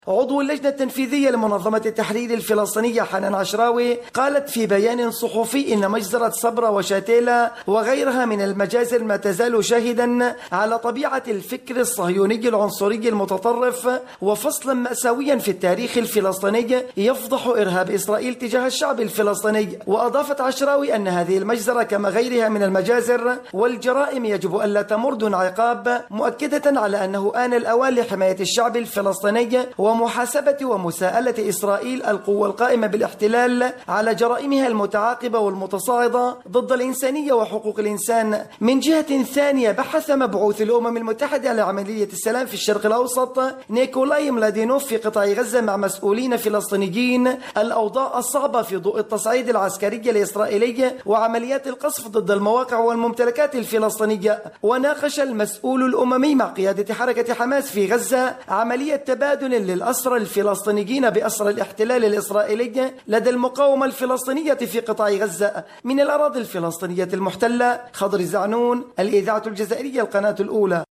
عضو اللجنة التنفيذية لمنظمة التحرير الفلسطينية حنان عشراوي قالت في بيان صحفي إن مجزرة صبرا وشاتيلا وغيرها من المجازر ما تزال شاهدا على طبيعة الفكر الصهيوني العنصري المتطرف وفصلا مأساويا في التاريخ الفلسطيني يفضح إرهاب إسرائيل تجاه الشعب الفلسطيني. وأضافت عشراوي أن هذه المجزرة كما غيرها من المجازر والجرائم يجب ألا تمر دون عقاب، مؤكدة على أنه آن الأوان لحماية الشعب الفلسطيني ومحاسبة ومساءلة إسرائيل القوة القائمة بالاحتلال على جرائمها المتعاقبة والمتصاعدة ضد الإنسانية وحقوق الإنسان. من جهة ثانية، بحث مبعوث الأمم المتحدة لعملية السلام في الشرق الأوسط نيكولاي ملادينوف في قطاع غزة مع مسؤولين فلسطينيين الأوضاع الصعبة في ضوء التصعيد العسكري الإسرائيلي وعمليات القصف ضد المواقع والممتلكات الفلسطينية. وناقش المسؤول الأممي مع قيادة حركة حماس في غزة عملية تبادل للأسرى الفلسطينيين بأسرى الاحتلال الإسرائيلي لدى المقاومة الفلسطينية في قطاع غزة من الأراضي الفلسطينية المحتلة. خضر الزعنون، الإذاعة الجزائرية، القناة الأولى.